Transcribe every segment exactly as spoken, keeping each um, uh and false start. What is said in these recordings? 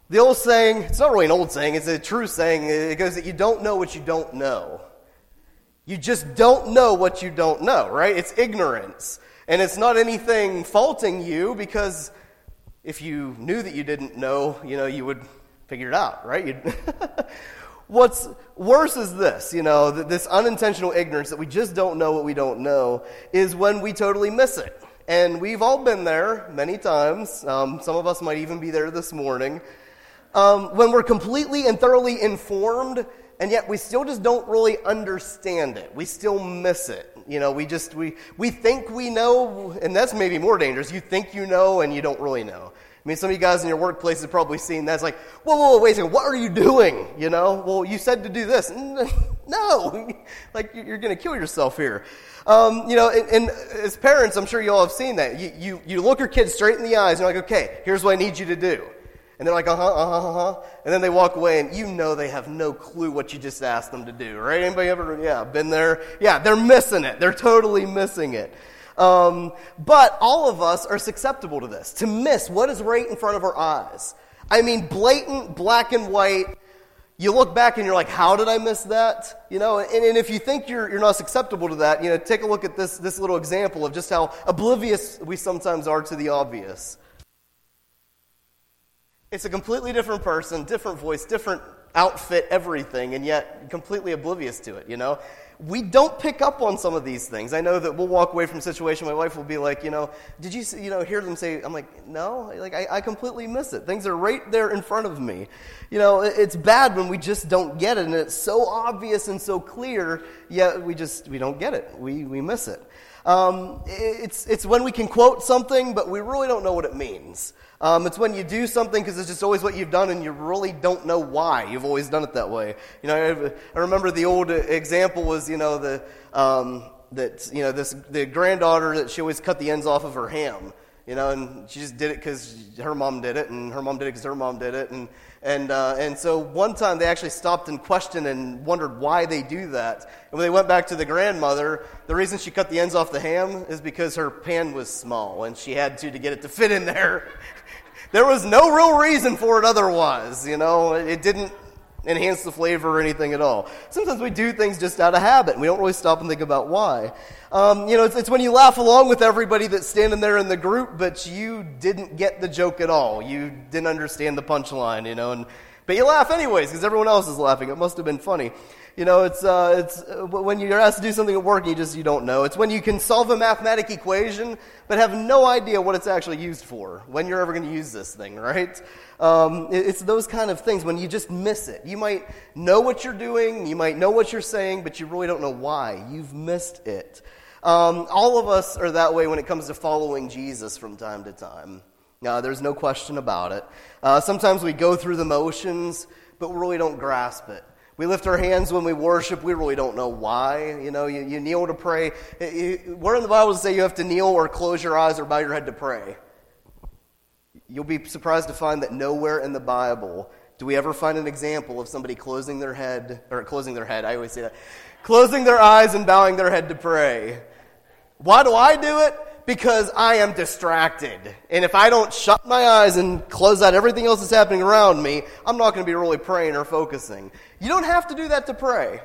The old saying, it's not really an old saying, it's a true saying. It goes that you don't know what you don't know. You just don't know what you don't know, right? It's ignorance. And it's not anything faulting you, because if you knew that you didn't know, you know, you would figure it out, right? You'd What's worse is this, you know, this unintentional ignorance that we just don't know what we don't know, is when we totally miss it. And we've all been there many times. Um, some of us might even be there this morning. Um, when we're completely and thoroughly informed, and yet we still just don't really understand it. We still miss it. You know, we just, we, we think we know, and that's maybe more dangerous. You think you know, and you don't really know. I mean, some of you guys in your workplace have probably seen that. It's like, whoa, whoa, whoa, wait a second, what are you doing? You know, well, you said to do this. No, like, you're going to kill yourself here. Um, you know, and, and as parents, I'm sure you all have seen that. You, you, you look your kids straight in the eyes, and you're like, okay, here's what I need you to do. And they're like, uh-huh, uh-huh, uh-huh. And then they walk away, and you know they have no clue what you just asked them to do, right? Anybody ever, yeah, been there? Yeah, they're missing it. They're totally missing it. Um, but all of us are susceptible to this, to miss what is right in front of our eyes. I mean, blatant, black and white. You look back and you're like, how did I miss that? You know, and, and if you think you're you're not susceptible to that, you know, take a look at this this little example of just how oblivious we sometimes are to the obvious. It's a completely different person, different voice, different outfit, everything, and yet completely oblivious to it, you know? We don't pick up on some of these things. I know that we'll walk away from a situation, my wife will be like, you know, did you you know hear them say, I'm like, no, like I, I completely miss it. Things are right there in front of me. You know, it's bad when we just don't get it, and it's so obvious and so clear, yet we just, we don't get it. We we miss it. Um, it's it's when we can quote something, but we really don't know what it means. Um, it's when you do something because it's just always what you've done and you really don't know why you've always done it that way. You know, I, I remember the old example was, you know, the um, that you know this the granddaughter that she always cut the ends off of her ham. You know, and she just did it because her mom did it, and her mom did it because her mom did it, and and uh, and so one time they actually stopped and questioned and wondered why they do that. And when they went back to the grandmother, the reason she cut the ends off the ham is because her pan was small, and she had to to get it to fit in there. There was no real reason for it otherwise, you know. It didn't enhance the flavor or anything at all. Sometimes we do things just out of habit, and we don't really stop and think about why. Um, you know, it's, it's when you laugh along with everybody that's standing there in the group, but you didn't get the joke at all. You didn't understand the punchline, you know, and but you laugh anyways because everyone else is laughing. It must have been funny. You know, it's uh, it's uh, when you're asked to do something at work and you just you don't know. It's when you can solve a mathematic equation but have no idea what it's actually used for. When you're ever going to use this thing, right? Um, it, it's those kind of things when you just miss it. You might know what you're doing, you might know what you're saying, but you really don't know why. You've missed it. Um, all of us are that way when it comes to following Jesus from time to time. Uh, there's no question about it. Uh, sometimes we go through the motions, but we really don't grasp it. We lift our hands when we worship. We really don't know why. You know, you, you kneel to pray. Where in the Bible does it say you have to kneel or close your eyes or bow your head to pray? You'll be surprised to find that nowhere in the Bible do we ever find an example of somebody closing their head, or closing their head, I always say that, closing their eyes and bowing their head to pray. Why do I do it? Because I am distracted. And if I don't shut my eyes and close out everything else that's happening around me, I'm not going to be really praying or focusing. You don't have to do that to pray.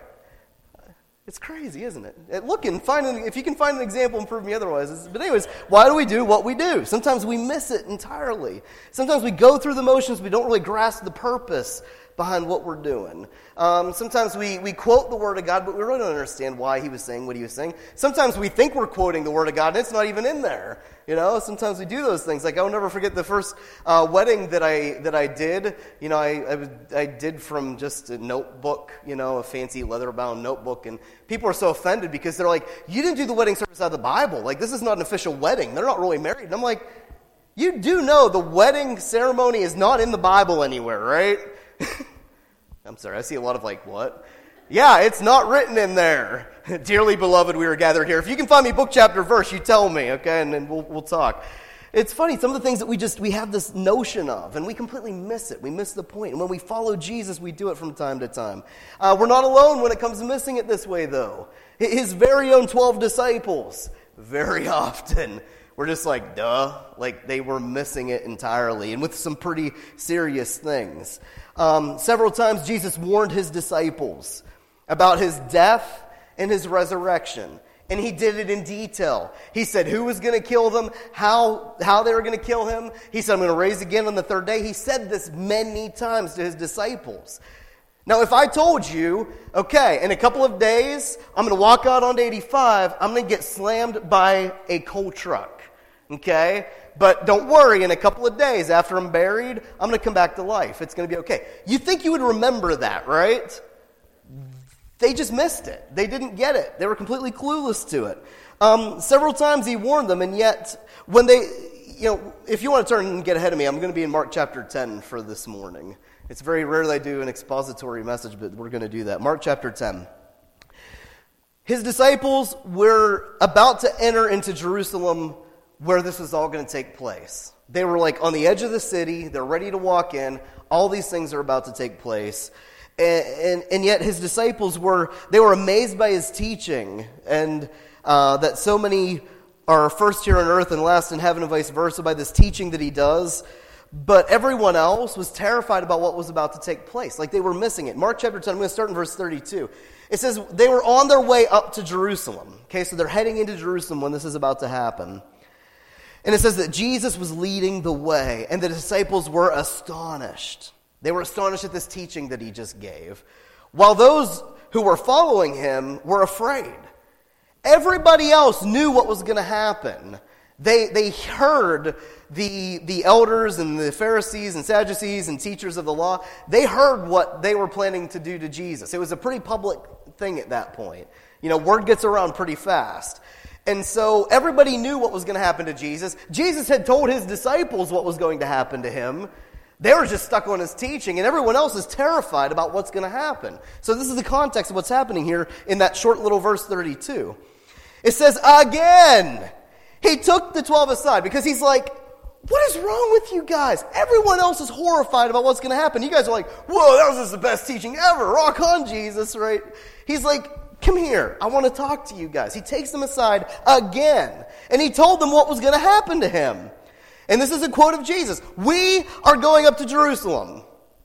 It's crazy, isn't it? Look and find an, if you can find an example and prove me otherwise. But anyways, why do we do what we do? Sometimes we miss it entirely. Sometimes we go through the motions, we don't really grasp the purpose behind what we're doing. Um, sometimes we, we quote the Word of God, but we really don't understand why He was saying what He was saying. Sometimes we think we're quoting the Word of God, and it's not even in there. You know, sometimes we do those things. Like, I'll never forget the first uh, wedding that I that I did. You know, I, I, was, I did from just a notebook, you know, a fancy leather-bound notebook, and people are so offended because they're like, you didn't do the wedding service out of the Bible. Like, this is not an official wedding. They're not really married. And I'm like, you do know the wedding ceremony is not in the Bible anywhere, right? I'm sorry, I see a lot of like, what? Yeah, it's not written in there. Dearly beloved, we are gathered here. If you can find me book, chapter, verse, you tell me, okay, and then we'll we'll talk. It's funny, some of the things that we just, we have this notion of, and we completely miss it. We miss the point. And when we follow Jesus, we do it from time to time. Uh, we're not alone when it comes to missing it this way, though. His very own twelve disciples, very often, we're just like, duh. Like, they were missing it entirely, and with some pretty serious things. Um, several times Jesus warned his disciples about his death and his resurrection. And he did it in detail. He said who was going to kill them, how, how they were going to kill him. He said, I'm going to raise again on the third day. He said this many times to his disciples. Now, if I told you, okay, in a couple of days, I'm going to walk out onto eighty-five, I'm going to get slammed by a coal truck, okay? But don't worry, in a couple of days, after I'm buried, I'm going to come back to life. It's going to be okay. You think you would remember that, right? They just missed it. They didn't get it. They were completely clueless to it. Um, several times he warned them, and yet when they, you know, if you want to turn and get ahead of me, I'm going to be in Mark chapter ten for this morning. It's very rare that I do an expository message, but we're going to do that. Mark chapter ten. His disciples were about to enter into Jerusalem where this was all going to take place. They were like on the edge of the city. They're ready to walk in. All these things are about to take place. And, and, and yet his disciples were, they were amazed by his teaching, and uh, that so many are first here on earth and last in heaven and vice versa by this teaching that he does. But everyone else was terrified about what was about to take place. Like they were missing it. Mark chapter ten, I'm going to start in verse thirty-two. It says they were on their way up to Jerusalem. Okay, so they're heading into Jerusalem when this is about to happen. And it says that Jesus was leading the way, and the disciples were astonished. They were astonished at this teaching that he just gave, while those who were following him were afraid. Everybody else knew what was going to happen. They they heard the, the elders and the Pharisees and Sadducees and teachers of the law. They heard what they were planning to do to Jesus. It was a pretty public thing at that point. You know, word gets around pretty fast. And so everybody knew what was going to happen to Jesus. Jesus had told his disciples what was going to happen to him. They were just stuck on his teaching, and everyone else is terrified about what's going to happen. So this is the context of what's happening here in that short little verse thirty-two. It says, again, he took the twelve aside because he's like, what is wrong with you guys? Everyone else is horrified about what's going to happen. You guys are like, whoa, that was just the best teaching ever. Rock on, Jesus, right? He's like, come here. I want to talk to you guys. He takes them aside again, and he told them what was going to happen to him. And this is a quote of Jesus. We are going up to Jerusalem.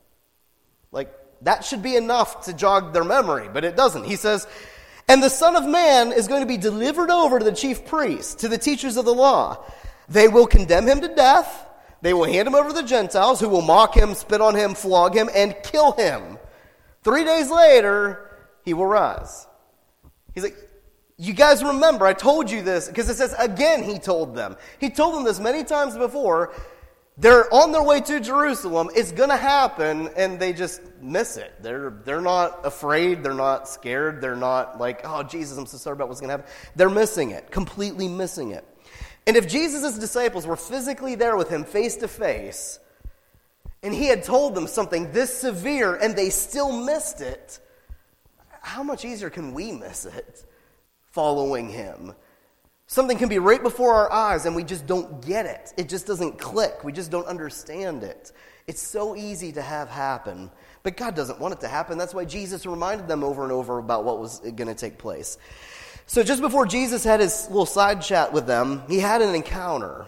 Like, that should be enough to jog their memory, but it doesn't. He says, and the Son of Man is going to be delivered over to the chief priests, to the teachers of the law. They will condemn him to death. They will hand him over to the Gentiles, who will mock him, spit on him, flog him, and kill him. Three days later, he will rise. He's like, you guys remember, I told you this, because it says, again, he told them. He told them this many times before. They're on their way to Jerusalem. It's going to happen, and they just miss it. They're they're not afraid. They're not scared. They're not like, oh, Jesus, I'm so sorry about what's going to happen. They're missing it, completely missing it. And if Jesus' disciples were physically there with him face to face, and he had told them something this severe, and they still missed it, how much easier can we miss it following him? Something can be right before our eyes and we just don't get it. It just doesn't click. We just don't understand it. It's so easy to have happen. But God doesn't want it to happen. That's why Jesus reminded them over and over about what was going to take place. So just before Jesus had his little side chat with them, he had an encounter.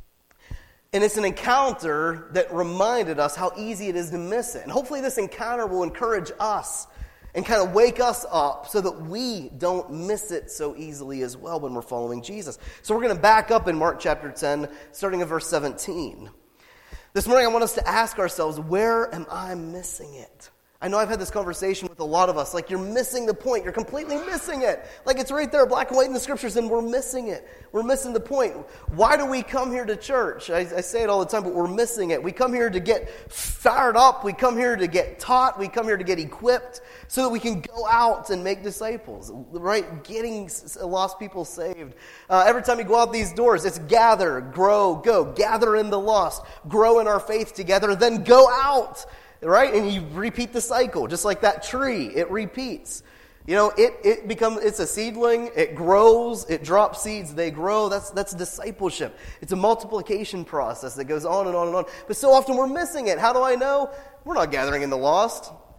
And it's an encounter that reminded us how easy it is to miss it. And hopefully this encounter will encourage us and kind of wake us up so that we don't miss it so easily as well when we're following Jesus. So we're going to back up in Mark chapter ten, starting at verse seventeen. This morning I want us to ask ourselves, where am I missing it? I know I've had this conversation with a lot of us, like you're missing the point. You're completely missing it. Like it's right there, black and white in the scriptures, and we're missing it. We're missing the point. Why do we come here to church? I, I say it all the time, but we're missing it. We come here to get fired up. We come here to get taught. We come here to get equipped so that we can go out and make disciples, right? Getting lost people saved. Uh, every time you go out these doors, it's gather, grow, go. Gather in the lost. Grow in our faith together, then go out. Right? And you repeat the cycle, just like that tree. It repeats. You know, it it becomes it's a seedling, it grows, it drops seeds, they grow. That's that's discipleship. It's a multiplication process that goes on and on and on. But so often we're missing it. How do I know? We're not gathering in the lost.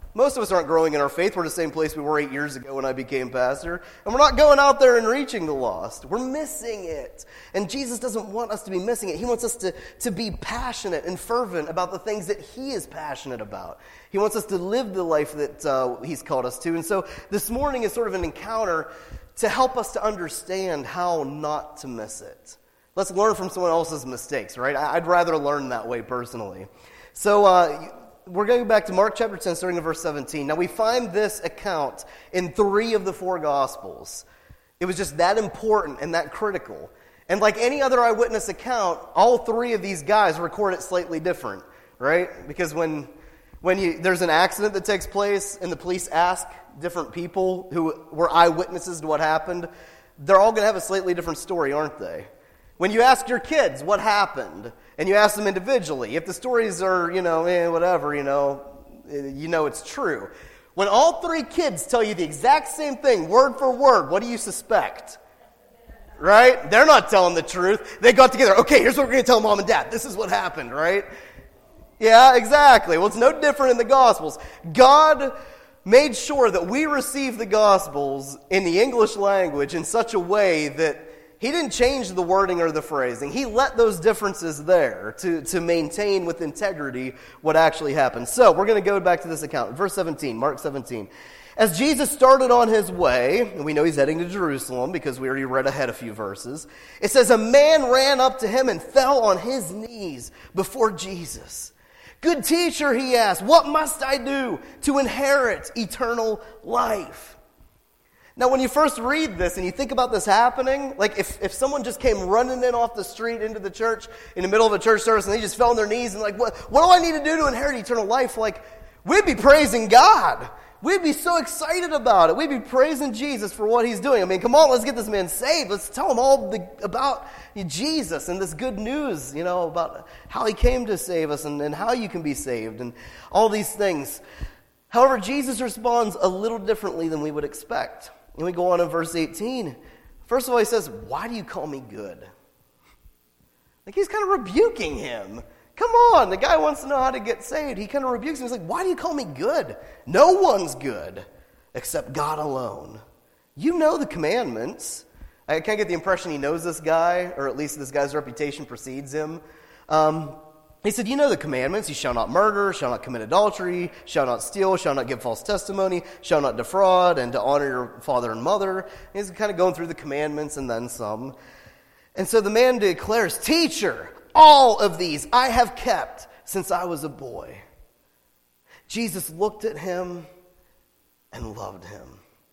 Most of us aren't growing in our faith. We're the same place we were eight years ago when I became pastor. And we're not going out there and reaching the lost. We're missing it. And Jesus doesn't want us to be missing it. He wants us to, to be passionate and fervent about the things that He is passionate about. He wants us to live the life that uh, He's called us to. And so this morning is sort of an encounter to help us to understand how not to miss it. Let's learn from someone else's mistakes, right? I'd rather learn that way personally. So, uh, we're going back to Mark chapter ten, starting in verse seventeen. Now, we find this account in three of the four Gospels. It was just that important and that critical. And like any other eyewitness account, all three of these guys record it slightly different, right? Because when when you, there's an accident that takes place and the police ask different people who were eyewitnesses to what happened, they're all going to have a slightly different story, aren't they? When you ask your kids what happened, and you ask them individually, if the stories are, you know, eh, whatever, you know, you know it's true. When all three kids tell you the exact same thing, word for word, what do you suspect? Right? They're not telling the truth. They got together, okay, here's what we're going to tell mom and dad. This is what happened, right? Yeah, exactly. Well, it's no different in the Gospels. God made sure that we receive the Gospels in the English language in such a way that He didn't change the wording or the phrasing. He let those differences there to, to maintain with integrity what actually happened. So, we're going to go back to this account. Verse seventeen, Mark seventeen. As Jesus started on His way, and we know He's heading to Jerusalem because we already read ahead a few verses, it says, a man ran up to Him and fell on his knees before Jesus. Good teacher, he asked, what must I do to inherit eternal life? Now, when you first read this and you think about this happening, like if, if someone just came running in off the street into the church in the middle of a church service and they just fell on their knees and like, what, what do I need to do to inherit eternal life? Like, we'd be praising God. We'd be so excited about it. We'd be praising Jesus for what He's doing. I mean, come on, let's get this man saved. Let's tell him all the, about Jesus and this good news, you know, about how He came to save us and, and how you can be saved and all these things. However, Jesus responds a little differently than we would expect. And we go on in verse eighteen. First of all, He says, why do you call me good? Like He's kind of rebuking him. Come on, the guy wants to know how to get saved. He kind of rebukes him. He's like, why do you call me good? No one's good except God alone. You know the commandments. I kind of get the impression he knows this guy, or at least this guy's reputation precedes him. Um, he said, you know the commandments. You shall not murder, shall not commit adultery, shall not steal, shall not give false testimony, shall not defraud, and to honor your father and mother. And he's kind of going through the commandments and then some. And so the man declares, teacher, all of these I have kept since I was a boy. Jesus looked at him and loved him.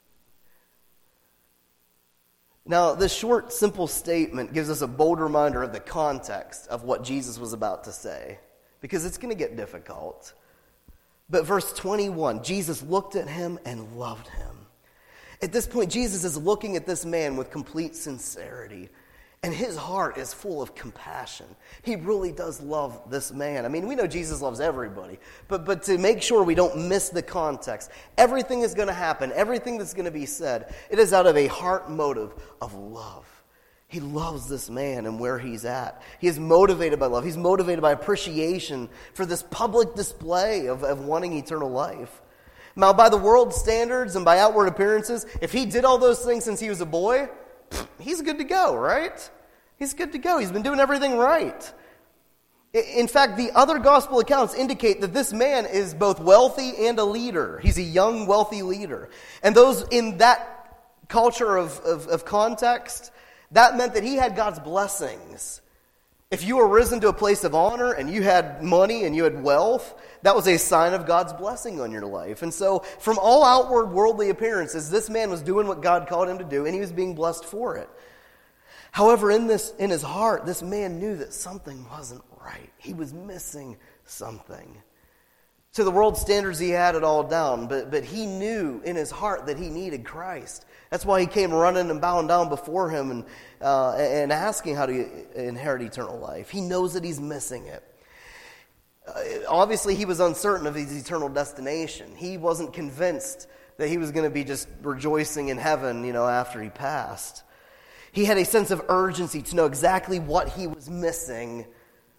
Now, this short, simple statement gives us a bold reminder of the context of what Jesus was about to say, because it's going to get difficult. But verse twenty-one, Jesus looked at him and loved him. At this point, Jesus is looking at this man with complete sincerity. And His heart is full of compassion. He really does love this man. I mean, we know Jesus loves everybody. But, but to make sure we don't miss the context, everything is going to happen, everything that's going to be said, it is out of a heart motive of love. He loves this man and where he's at. He is motivated by love. He's motivated by appreciation for this public display of, of wanting eternal life. Now, by the world's standards and by outward appearances, if he did all those things since he was a boy, he's good to go, right? He's good to go. He's been doing everything right. In fact, the other gospel accounts indicate that this man is both wealthy and a leader. He's a young, wealthy leader. And those in that culture of, of, of context, that meant that he had God's blessings. If you were risen to a place of honor and you had money and you had wealth, that was a sign of God's blessing on your life. And so, from all outward worldly appearances, this man was doing what God called him to do, and he was being blessed for it. However, in this, in his heart, this man knew that something wasn't right. He was missing something. To the world standards, he had it all down, but, but he knew in his heart that he needed Christ. That's why he came running and bowing down before him and, uh, and asking how to inherit eternal life. He knows that he's missing it. Uh, obviously, he was uncertain of his eternal destination. He wasn't convinced that he was going to be just rejoicing in heaven, you know, after he passed. He had a sense of urgency to know exactly what he was missing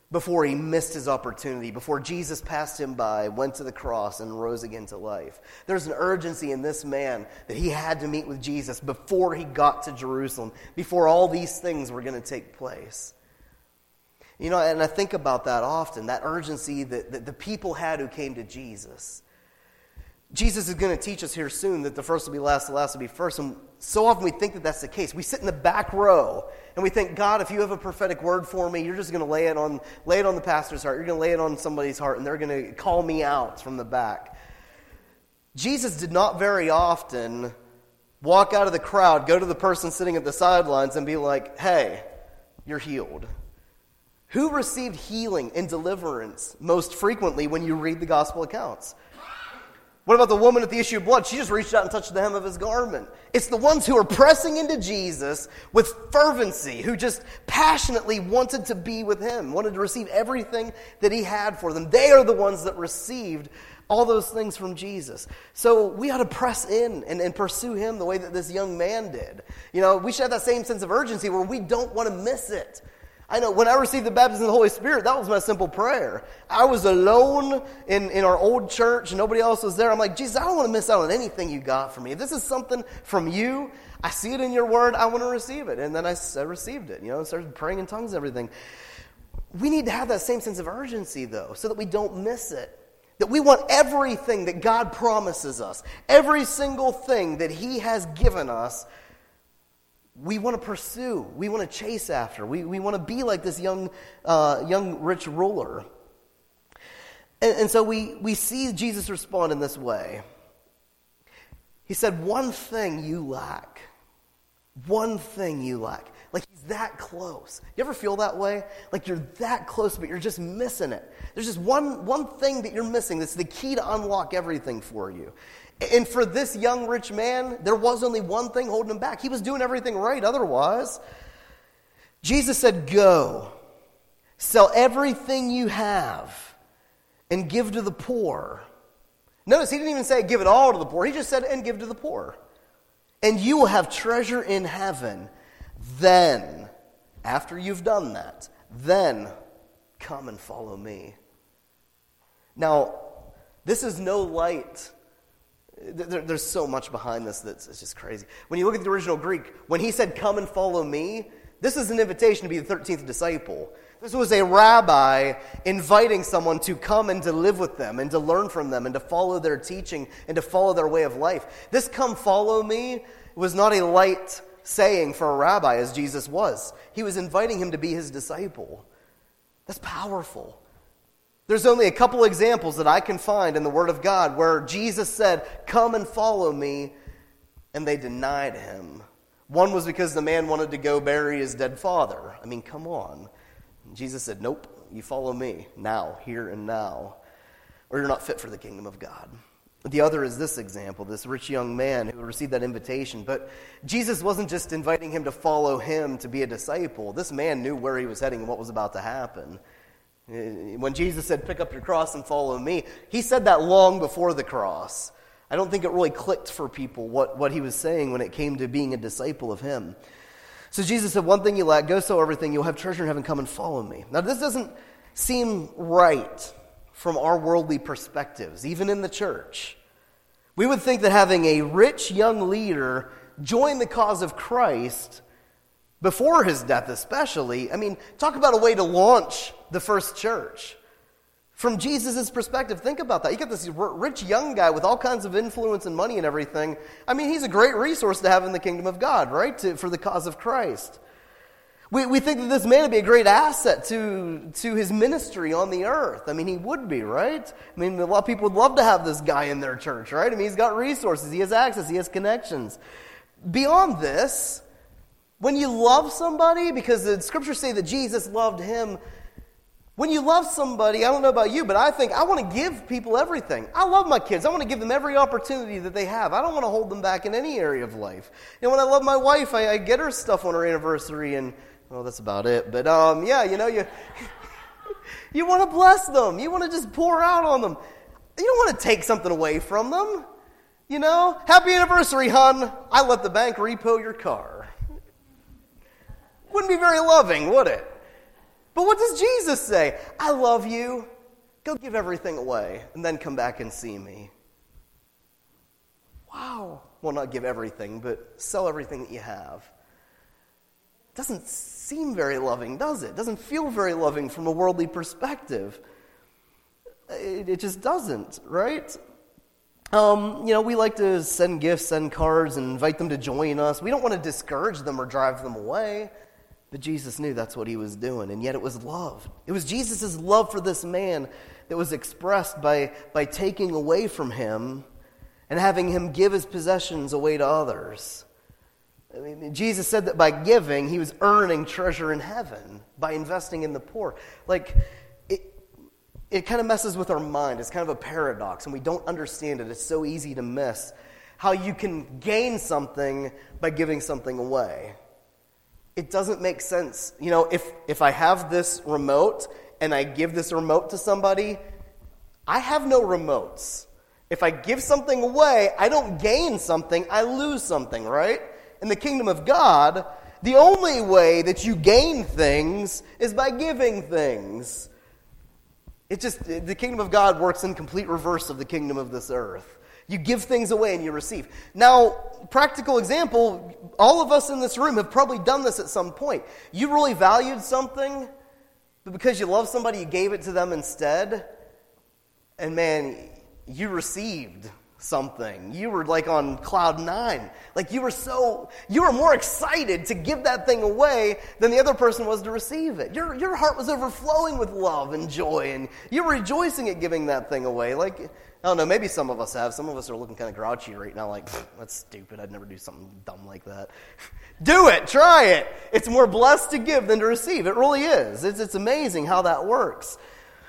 before he missed his opportunity, before Jesus passed him by, went to the cross, and rose again to life. There's an urgency in this man that he had to meet with Jesus before he got to Jerusalem, before all these things were going to take place. You know, and I think about that often, that urgency that, that the people had who came to Jesus. Jesus is going to teach us here soon that the first will be last, the last will be first. And so often we think that that's the case. We sit in the back row and we think, God, if you have a prophetic word for me, you're just going to lay it on lay it on the pastor's heart. You're going to lay it on somebody's heart and they're going to call me out from the back. Jesus did not very often walk out of the crowd, go to the person sitting at the sidelines and be like, hey, you're healed. Who received healing and deliverance most frequently when you read the gospel accounts? What about the woman at the issue of blood? She just reached out and touched the hem of his garment. It's the ones who are pressing into Jesus with fervency, who just passionately wanted to be with him, wanted to receive everything that he had for them. They are the ones that received all those things from Jesus. So we ought to press in and, and pursue him the way that this young man did. You know, we should have that same sense of urgency where we don't want to miss it. I know when I received the baptism of the Holy Spirit, that was my simple prayer. I was alone in, in our old church, and nobody else was there. I'm like, Jesus, I don't want to miss out on anything you got for me. If this is something from you, I see it in your word, I want to receive it. And then I, I received it, you know, and started praying in tongues and everything. We need to have that same sense of urgency, though, so that we don't miss it. That we want everything that God promises us, every single thing that he has given us, we want to pursue. We want to chase after. We we want to be like this young uh, young rich ruler. And, and so we, we see Jesus respond in this way. He said, one thing you lack. One thing you lack. Like he's that close. You ever feel that way? Like you're that close, but you're just missing it. There's just one, one thing that you're missing that's the key to unlock everything for you. And for this young rich man, there was only one thing holding him back. He was doing everything right otherwise. Jesus said, go, sell everything you have and give to the poor. Notice he didn't even say give it all to the poor. He just said, and give to the poor. And you will have treasure in heaven. Then, after you've done that, then come and follow me. Now, this is no light. There, there's so much behind this that's it's just crazy. When you look at the original Greek, when he said, come and follow me, this is an invitation to be the thirteenth disciple. This was a rabbi inviting someone to come and to live with them and to learn from them and to follow their teaching and to follow their way of life. This come follow me was not a light saying for a rabbi as Jesus was. He was inviting him to be his disciple. That's powerful. There's only a couple examples that I can find in the Word of God where Jesus said, come and follow me, and they denied him. One was because the man wanted to go bury his dead father. I mean, come on. And Jesus said, nope, you follow me now, here and now, or you're not fit for the kingdom of God. The other is this example, this rich young man who received that invitation. But Jesus wasn't just inviting him to follow him to be a disciple. This man knew where he was heading and what was about to happen. When Jesus said, pick up your cross and follow me, he said that long before the cross. I don't think it really clicked for people what, what he was saying when it came to being a disciple of him. So Jesus said, one thing you lack, go sell everything, you'll have treasure in heaven, come and follow me. Now this doesn't seem right from our worldly perspectives, even in the church. We would think that having a rich young leader join the cause of Christ before his death especially, I mean, talk about a way to launch the first church. From Jesus' perspective, think about that. You got this rich young guy with all kinds of influence and money and everything. I mean, he's a great resource to have in the kingdom of God, right? To, for the cause of Christ. We we think that this man would be a great asset to, to his ministry on the earth. I mean, he would be, right? I mean, a lot of people would love to have this guy in their church, right? I mean, he's got resources, he has access, he has connections. Beyond this, when you love somebody, because the scriptures say that Jesus loved him, when you love somebody, I don't know about you, but I think I want to give people everything. I love my kids. I want to give them every opportunity that they have. I don't want to hold them back in any area of life. You know, when I love my wife, I, I get her stuff on her anniversary, and, well, that's about it. But, um, yeah, you know, you you want to bless them. You want to just pour out on them. You don't want to take something away from them. You know, happy anniversary, hon. I let the bank repo your car. Wouldn't be very loving, would it? But what does Jesus say? I love you. Go give everything away and then come back and see me. Wow. Well, not give everything, but sell everything that you have. Doesn't seem very loving, does it? Doesn't feel very loving from a worldly perspective. It, it just doesn't, right? Um, you know, we like to send gifts, send cards, and invite them to join us. We don't want to discourage them or drive them away. But Jesus knew that's what he was doing, and yet it was love. It was Jesus' love for this man that was expressed by, by taking away from him and having him give his possessions away to others. I mean, Jesus said that by giving, he was earning treasure in heaven by investing in the poor. Like, it, it kind of messes with our mind. It's kind of a paradox, and we don't understand it. It's so easy to miss how you can gain something by giving something away. It doesn't make sense. You know, if, if I have this remote and I give this remote to somebody, I have no remotes. If I give something away, I don't gain something, I lose something, right? In the kingdom of God, the only way that you gain things is by giving things. It just, the kingdom of God works in complete reverse of the kingdom of this earth. You give things away and you receive. Now, practical example, all of us in this room have probably done this at some point. You really valued something, but because you love somebody, you gave it to them instead. And man, you received something. You were like on cloud nine. Like you were so, you were more excited to give that thing away than the other person was to receive it. Your, your heart was overflowing with love and joy, and you were rejoicing at giving that thing away. Like, I don't know, maybe some of us have. Some of us are looking kind of grouchy right now, like, that's stupid. I'd never do something dumb like that. Do it. Try it. It's more blessed to give than to receive. It really is. It's, it's amazing how that works.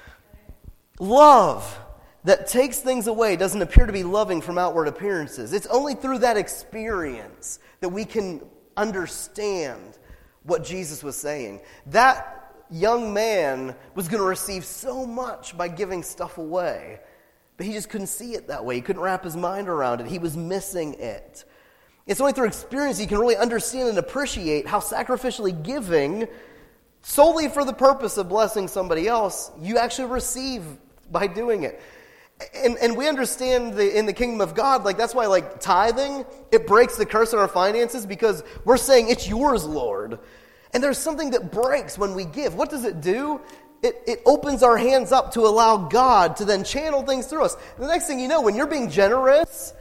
Love that takes things away doesn't appear to be loving from outward appearances. It's only through that experience that we can understand what Jesus was saying. That young man was going to receive so much by giving stuff away, but he just couldn't see it that way. He couldn't wrap his mind around it. He was missing it. It's only through experience you can really understand and appreciate how sacrificially giving, solely for the purpose of blessing somebody else, you actually receive by doing it. And and we understand the, in the kingdom of God, like that's why like tithing, it breaks the curse on our finances because we're saying it's yours, Lord. And there's something that breaks when we give. What does it do? It, it opens our hands up to allow God to then channel things through us. And the next thing you know, when you're being generous,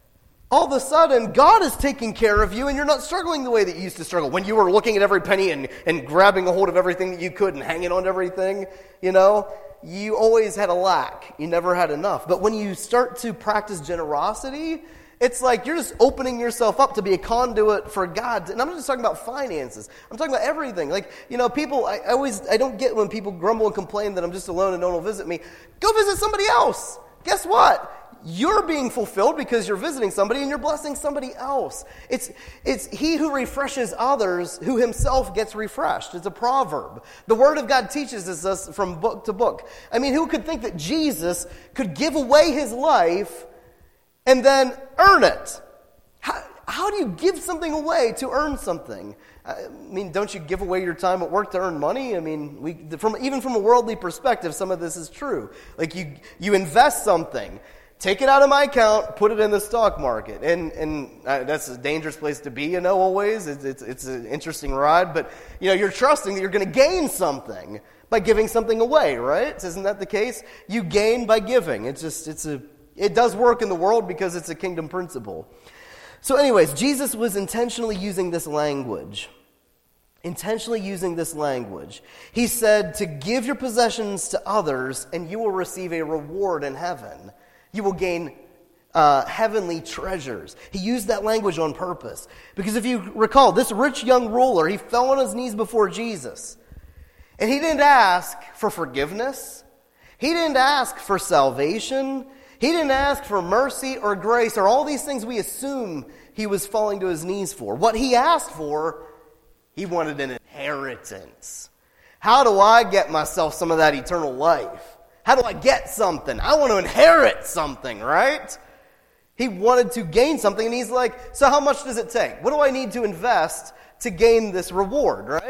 all of a sudden, God is taking care of you and you're not struggling the way that you used to struggle. When you were looking at every penny and, and grabbing a hold of everything that you could and hanging on to everything, you know, you always had a lack. You never had enough. But when you start to practice generosity, it's like you're just opening yourself up to be a conduit for God. And I'm not just talking about finances. I'm talking about everything. Like, you know, people, I, I always, I don't get when people grumble and complain that I'm just alone and no one will visit me. Go visit somebody else. Guess what? You're being fulfilled because you're visiting somebody and you're blessing somebody else. It's it's he who refreshes others who himself gets refreshed. It's a proverb. The Word of God teaches us this from book to book. I mean, who could think that Jesus could give away his life and then earn it? How, how do you give something away to earn something? I mean, don't you give away your time at work to earn money? I mean, we from even from a worldly perspective, some of this is true. Like you you invest something. Take it out of my account, put it in the stock market. And and uh, that's a dangerous place to be, you know, always. It's, it's, it's an interesting ride. But, you know, you're trusting that you're going to gain something by giving something away, right? Isn't that the case? You gain by giving. It's just, it's a, it does work in the world because it's a kingdom principle. So anyways, Jesus was intentionally using this language. Intentionally using this language. He said to give your possessions to others and you will receive a reward in heaven. You will gain uh, heavenly treasures. He used that language on purpose. Because if you recall, this rich young ruler, he fell on his knees before Jesus. And he didn't ask for forgiveness. He didn't ask for salvation. He didn't ask for mercy or grace or all these things we assume he was falling to his knees for. What he asked for, he wanted an inheritance. How do I get myself some of that eternal life? How do I get something? I want to inherit something, right? He wanted to gain something, and he's like, so how much does it take? What do I need to invest to gain this reward, right?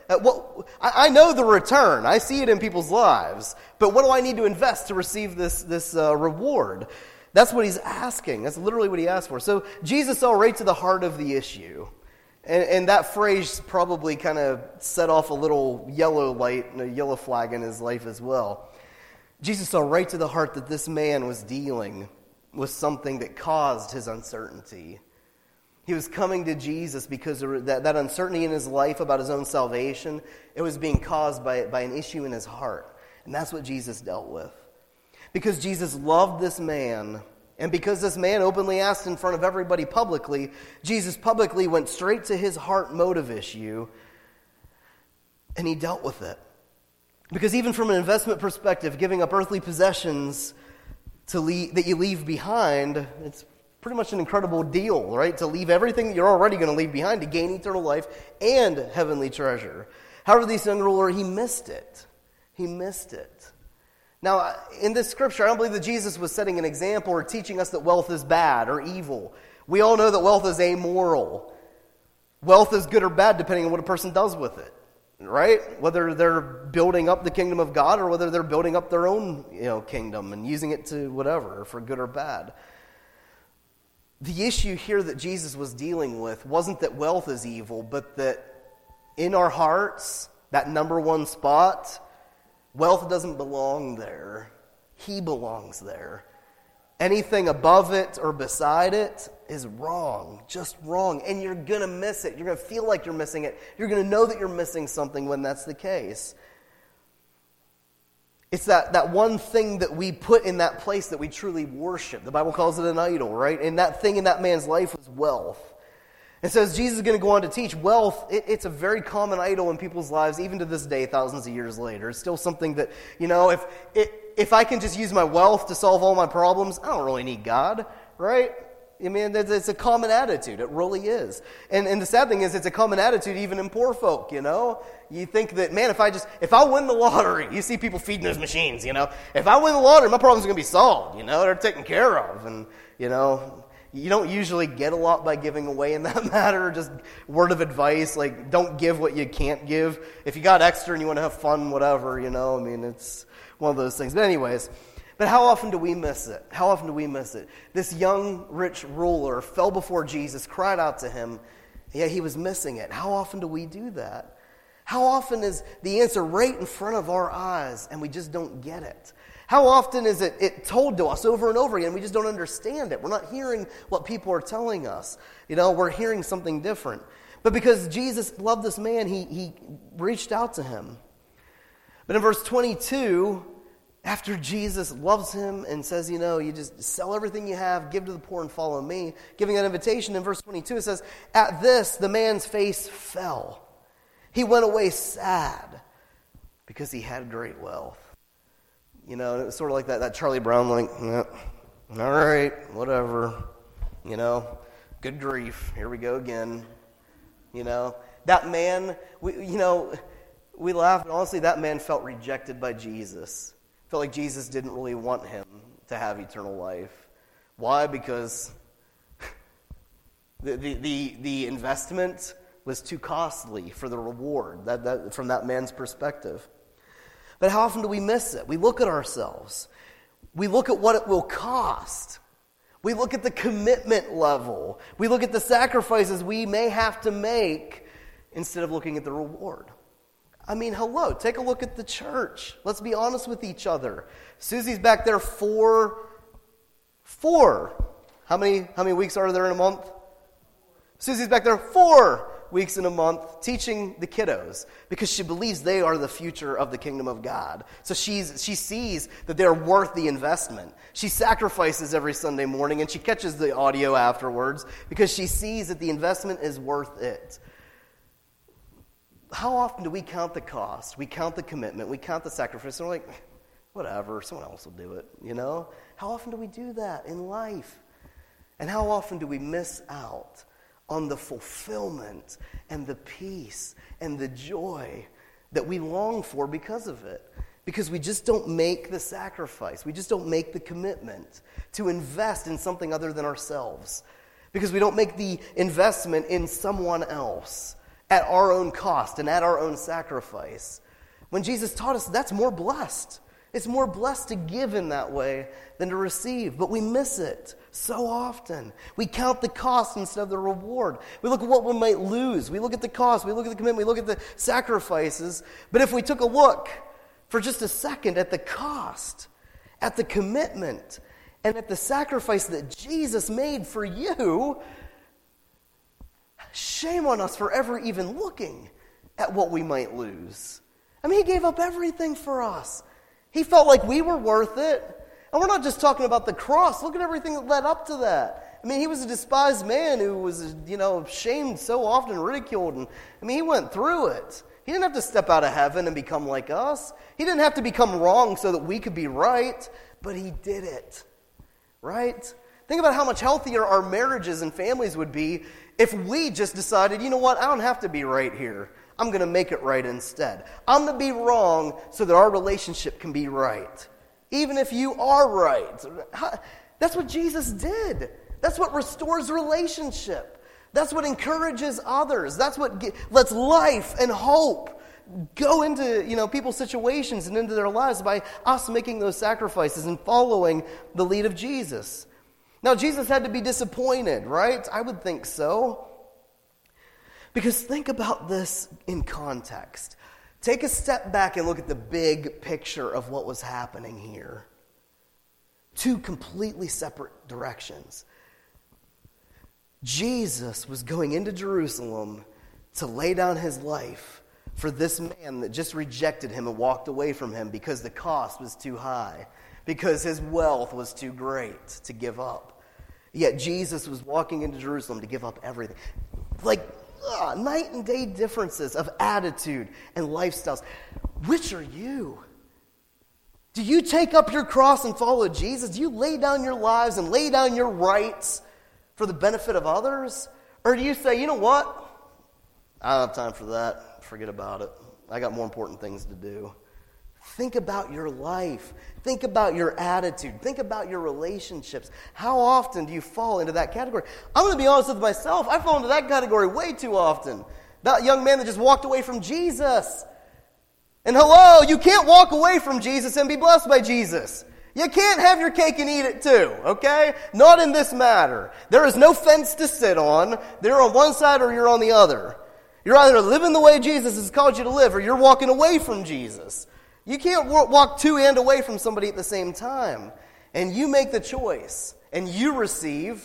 Uh, what, I, I know the return. I see it in people's lives. But what do I need to invest to receive this, this uh, reward? That's what he's asking. That's literally what he asked for. So Jesus saw right to the heart of the issue. And, and that phrase probably kind of set off a little yellow light and a yellow flag in his life as well. Jesus saw right to the heart that this man was dealing with something that caused his uncertainty. He was coming to Jesus because that, that uncertainty in his life about his own salvation, it was being caused by, by an issue in his heart. And that's what Jesus dealt with. Because Jesus loved this man, and because this man openly asked in front of everybody publicly, Jesus publicly went straight to his heart motive issue, and he dealt with it. Because even from an investment perspective, giving up earthly possessions to leave, that you leave behind, it's pretty much an incredible deal, right? To leave everything that you're already going to leave behind to gain eternal life and heavenly treasure. However, this young ruler, he missed it. He missed it. Now, in this scripture, I don't believe that Jesus was setting an example or teaching us that wealth is bad or evil. We all know that wealth is amoral. Wealth is good or bad depending on what a person does with it, right? Whether they're building up the kingdom of God or whether they're building up their own, you know, kingdom and using it to whatever, for good or bad. The issue here that Jesus was dealing with wasn't that wealth is evil, but that in our hearts, that number one spot, wealth doesn't belong there. He belongs there. Anything above it or beside it is wrong, just wrong. And you're going to miss it. You're going to feel like you're missing it. You're going to know that you're missing something when that's the case. It's that, that one thing that we put in that place that we truly worship. The Bible calls it an idol, right? And that thing in that man's life was wealth. And so as Jesus is going to go on to teach, wealth, it, it's a very common idol in people's lives, even to this day, thousands of years later. It's still something that, you know, if it, if I can just use my wealth to solve all my problems, I don't really need God, right? I mean, it's a common attitude. It really is. And, and the sad thing is, it's a common attitude even in poor folk, you know? You think that, man, if I just, if I win the lottery, you see people feeding those machines, you know? If I win the lottery, my problem's going to be solved, you know? They're taken care of. And, you know, you don't usually get a lot by giving away in that matter. Just word of advice, like, don't give what you can't give. If you got extra and you want to have fun, whatever, you know? I mean, it's one of those things. But anyways, but how often do we miss it? How often do we miss it? This young, rich ruler fell before Jesus, cried out to him, yet he was missing it. How often do we do that? How often is the answer right in front of our eyes and we just don't get it? How often is it, it told to us over and over again and we just don't understand it? We're not hearing what people are telling us. You know, we're hearing something different. But because Jesus loved this man, he, he reached out to him. But in verse twenty-two, after Jesus loves him and says, you know, you just sell everything you have, give to the poor and follow me, giving that invitation, in verse twenty-two it says, at this the man's face fell. He went away sad because he had great wealth. You know, and it was sort of like that, that Charlie Brown, like, yeah, all right, whatever, you know, good grief, here we go again. You know, that man, we, you know, we laugh, but honestly, that man felt rejected by Jesus. Felt like Jesus didn't really want him to have eternal life. Why? Because the the the, the investment was too costly for the reward that, that from that man's perspective. But how often do we miss it? We look at ourselves. We look at what it will cost. We look at the commitment level. We look at the sacrifices we may have to make instead of looking at the reward. I mean, hello, take a look at the church. Let's be honest with each other. Susie's back there four, four. How many, how many weeks are there in a month? Susie's back there four weeks in a month teaching the kiddos because she believes they are the future of the kingdom of God. So she's she sees that they're worth the investment. She sacrifices every Sunday morning and she catches the audio afterwards because she sees that the investment is worth it. How often do we count the cost? We count the commitment. We count the sacrifice. And we're like, whatever, someone else will do it, you know? How often do we do that in life? And how often do we miss out on the fulfillment and the peace and the joy that we long for because of it? Because we just don't make the sacrifice. We just don't make the commitment to invest in something other than ourselves. Because we don't make the investment in someone else. at our own cost and at our own sacrifice. When Jesus taught us that's more blessed. It's more blessed to give in that way than to receive. But we miss it so often. We count the cost instead of the reward. We look at what we might lose. We look at the cost. We look at the commitment. We look at the sacrifices. But if we took a look for just a second at the cost, at the commitment, and at the sacrifice that Jesus made for you, shame on us for ever even looking at what we might lose. I mean, he gave up everything for us. He felt like we were worth it. And we're not just talking about the cross. Look at everything that led up to that. I mean, he was a despised man who was, you know, shamed so often, ridiculed. And I mean, he went through it. He didn't have to step out of heaven and become like us. He didn't have to become wrong so that we could be right. But he did it. Right? Think about how much healthier our marriages and families would be if we just decided, you know what, I don't have to be right here. I'm going to make it right instead. I'm going to be wrong so that our relationship can be right. Even if you are right. That's what Jesus did. That's what restores relationship. That's what encourages others. That's what lets life and hope go into, you know, people's situations and into their lives by us making those sacrifices and following the lead of Jesus. Now, Jesus had to be disappointed, right? I would think so. Because think about this in context. Take a step back and look at the big picture of what was happening here. Two completely separate directions. Jesus was going into Jerusalem to lay down his life for this man that just rejected him and walked away from him because the cost was too high, because his wealth was too great to give up. Yet Jesus was walking into Jerusalem to give up everything. Like, ugh, night and day differences of attitude and lifestyles. Which are you? Do you take up your cross and follow Jesus? Do you lay down your lives and lay down your rights for the benefit of others? Or do you say, you know what? I don't have time for that. Forget about it. I got more important things to do. Think about your life. Think about your attitude. Think about your relationships. How often do you fall into that category? I'm going to be honest with myself. I fall into that category way too often. That young man that just walked away from Jesus. And hello, you can't walk away from Jesus and be blessed by Jesus. You can't have your cake and eat it too, okay? Not in this matter. There is no fence to sit on. They're on one side or you're on the other. You're either living the way Jesus has called you to live or you're walking away from Jesus. You can't walk to and away from somebody at the same time. And you make the choice. And you receive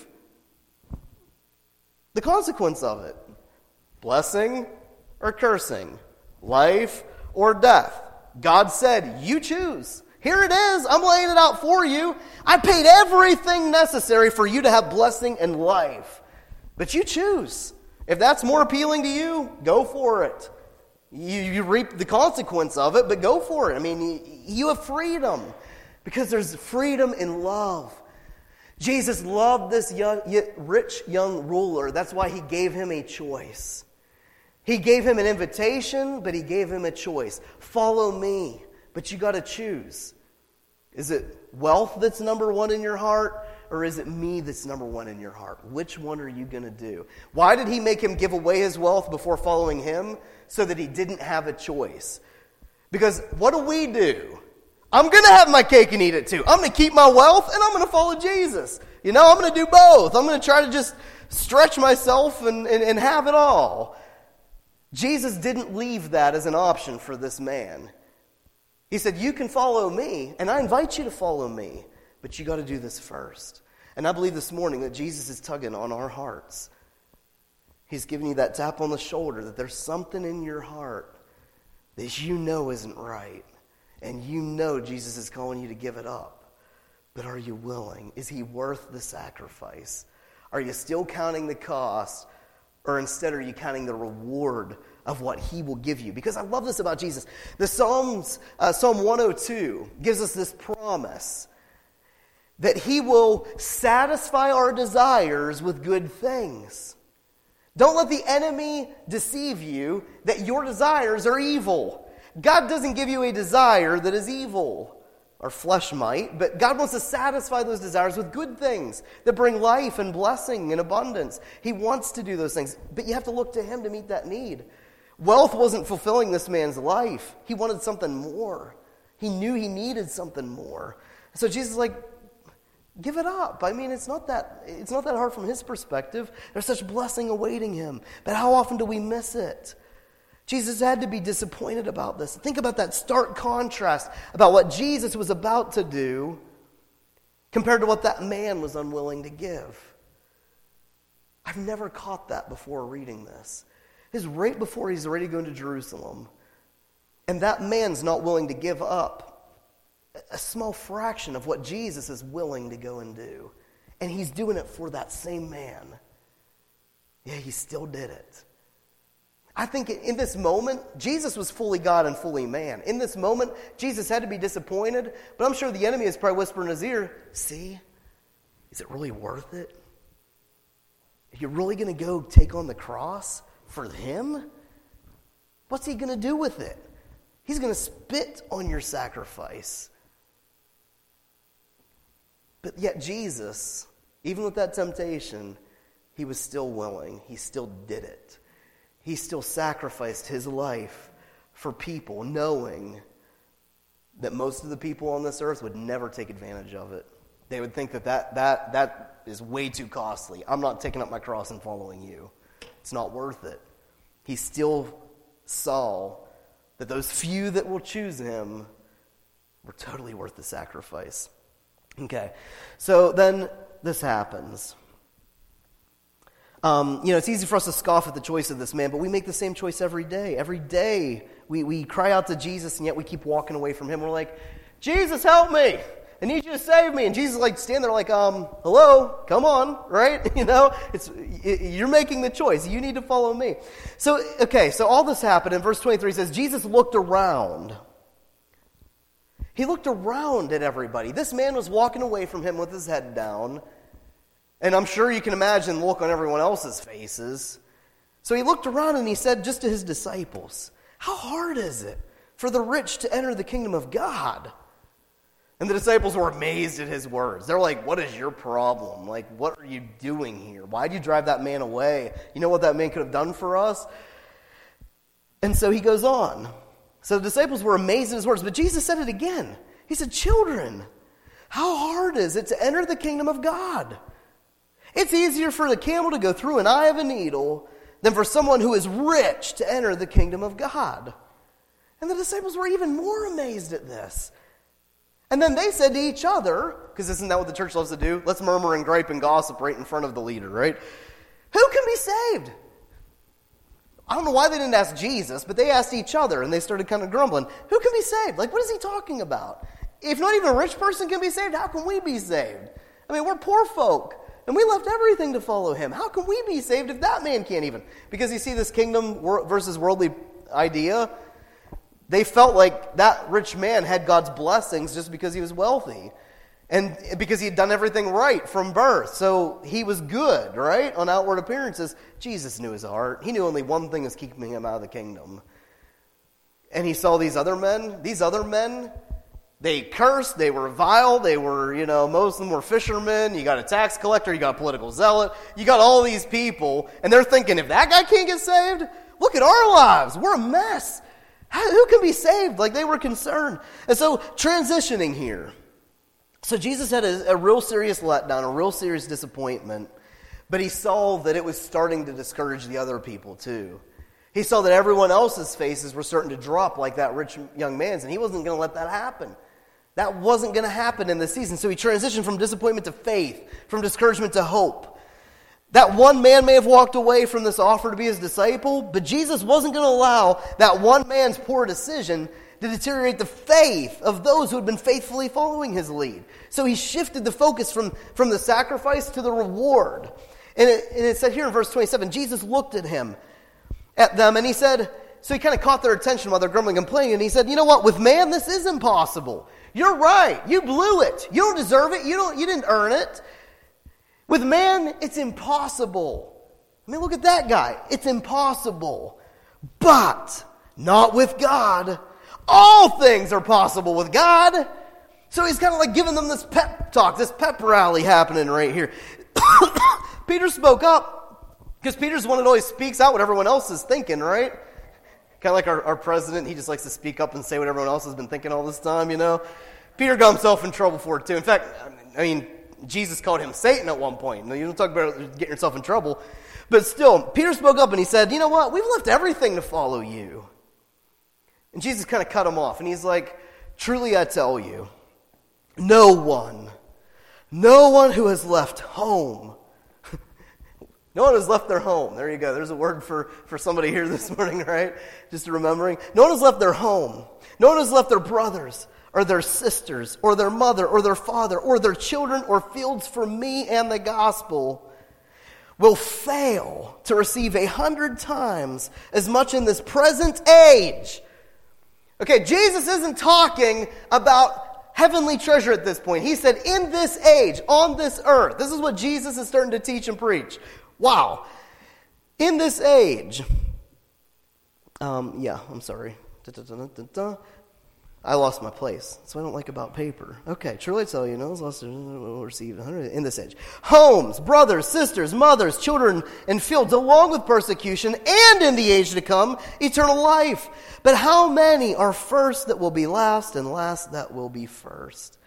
the consequence of it. Blessing or cursing. Life or death. God said, you choose. Here it is. I'm laying it out for you. I paid everything necessary for you to have blessing and life. But you choose. If that's more appealing to you, go for it. You, you reap the consequence of it, but go for it. I mean, you, you have freedom because there's freedom in love. Jesus loved this young, rich young ruler. That's why he gave him a choice. He gave him an invitation, but he gave him a choice. Follow me, but you got to choose. Is it wealth that's number one in your heart? Or is it me that's number one in your heart? Which one are you going to do? Why did he make him give away his wealth before following him? So that he didn't have a choice. Because what do we do? I'm going to have my cake and eat it too. I'm going to keep my wealth and I'm going to follow Jesus. You know, I'm going to do both. I'm going to try to just stretch myself and, and, and have it all. Jesus didn't leave that as an option for this man. He said, you can follow me, and I invite you to follow me. But you got to do this first. And I believe this morning that Jesus is tugging on our hearts. He's giving you that tap on the shoulder that there's something in your heart that you know isn't right. And you know Jesus is calling you to give it up. But are you willing? Is he worth the sacrifice? Are you still counting the cost? Or instead are you counting the reward of what he will give you? Because I love this about Jesus. The Psalms, uh, Psalm one oh two gives us this promise that he will satisfy our desires with good things. Don't let the enemy deceive you that your desires are evil. God doesn't give you a desire that is evil. Our flesh might, but God wants to satisfy those desires with good things that bring life and blessing and abundance. He wants to do those things, but you have to look to Him to meet that need. Wealth wasn't fulfilling this man's life. He wanted something more. He knew he needed something more. So Jesus is like, give it up. I mean, it's not that it's not that hard from His perspective. There's such blessing awaiting Him. But how often do we miss it? Jesus had to be disappointed about this. Think about that stark contrast about what Jesus was about to do compared to what that man was unwilling to give. I've never caught that before reading this. This is right before he's already going to Jerusalem. And that man's not willing to give up a small fraction of what Jesus is willing to go and do. And he's doing it for that same man. Yeah, he still did it. I think in this moment, Jesus was fully God and fully man. In this moment, Jesus had to be disappointed, but I'm sure the enemy is probably whispering in his ear, see, is it really worth it? Are you really going to go take on the cross for him? What's he going to do with it? He's going to spit on your sacrifice. But yet Jesus, even with that temptation, he was still willing. He still did it. He still sacrificed his life for people, knowing that most of the people on this earth would never take advantage of it. They would think that that, that, that is way too costly. I'm not taking up my cross and following you. It's not worth it. He still saw that those few that will choose him were totally worth the sacrifice. Okay, so then this happens. Um, you know, it's easy for us to scoff at the choice of this man, but we make the same choice every day. Every day we, we cry out to Jesus, and yet we keep walking away from him. We're like, Jesus, help me. I need you to save me. And Jesus is like, stand there like, um, hello, come on, right? You know, it's it, you're making the choice. You need to follow me. So, okay, so all this happened. In verse twenty-three says, Jesus looked around. He looked around at everybody. This man was walking away from him with his head down. And I'm sure you can imagine the look on everyone else's faces. So he looked around and he said just to his disciples, how hard is it for the rich to enter the kingdom of God? And the disciples were amazed at his words. They're like, what is your problem? Like, what are you doing here? Why did you drive that man away? You know what that man could have done for us? And so he goes on. So the disciples were amazed at his words, but Jesus said it again. He said, children, how hard is it to enter the kingdom of God? It's easier for the camel to go through an eye of a needle than for someone who is rich to enter the kingdom of God. And the disciples were even more amazed at this. And then they said to each other, because isn't that what the church loves to do? Let's murmur and gripe and gossip right in front of the leader, right? Who can be saved? I don't know why they didn't ask Jesus, but they asked each other, and they started kind of grumbling. Who can be saved? Like, what is he talking about? If not even a rich person can be saved, how can we be saved? I mean, we're poor folk. And we left everything to follow him. How can we be saved if that man can't even? Because you see this kingdom versus worldly idea. They felt like that rich man had God's blessings just because he was wealthy. And because he had done everything right from birth. So he was good, right? On outward appearances. Jesus knew his heart. He knew only one thing was keeping him out of the kingdom. And he saw these other men. These other men, they cursed, they were vile, they were, you know, most of them were fishermen. You got a tax collector, you got a political zealot, you got all these people, and they're thinking, if that guy can't get saved, look at our lives, we're a mess. How, who can be saved? Like, they were concerned. And so, transitioning here. So Jesus had a, a real serious letdown, a real serious disappointment, but he saw that it was starting to discourage the other people too. He saw that everyone else's faces were starting to drop like that rich young man's, and he wasn't going to let that happen. That wasn't going to happen in this season. So he transitioned from disappointment to faith, from discouragement to hope. That one man may have walked away from this offer to be his disciple, but Jesus wasn't going to allow that one man's poor decision to deteriorate the faith of those who had been faithfully following his lead. So he shifted the focus from, from the sacrifice to the reward. And it, and it said here in verse twenty-seven, Jesus looked at him, at them, and he said, so he kind of caught their attention while they're grumbling and complaining, and he said, you know what, with man this is impossible. You're right. You blew it. You don't deserve it. You don't. You didn't earn it. With man, it's impossible. I mean, look at that guy. It's impossible. But not with God. All things are possible with God. So he's kind of like giving them this pep talk, this pep rally happening right here. Peter spoke up, because Peter's the one that always speaks out what everyone else is thinking, right? Kind of like our, our president, he just likes to speak up and say what everyone else has been thinking all this time, you know? Peter got himself in trouble for it too. In fact, I mean, Jesus called him Satan at one point. You don't talk about getting yourself in trouble. But still, Peter spoke up and he said, you know what? We've left everything to follow you. And Jesus kind of cut him off. And he's like, truly I tell you, no one, no one who has left home, no one has left their home. There you go. There's a word for, for somebody here this morning, right? Just remembering. No one has left their home. No one has left their brothers or their sisters or their mother or their father or their children or fields for me and the gospel will fail to receive a hundred times as much in this present age. Okay, Jesus isn't talking about heavenly treasure at this point. He said, in this age, on this earth. This is what Jesus is starting to teach and preach. Wow. In this age. Um, yeah, I'm sorry. Da-da-da-da-da-da. I lost my place. That's what I don't like about paper. Okay, truly I tell you, no one's lost will receive a hundred in this age. Homes, brothers, sisters, mothers, children, and fields, along with persecution, and in the age to come, eternal life. But how many are first that will be last, and last that will be first?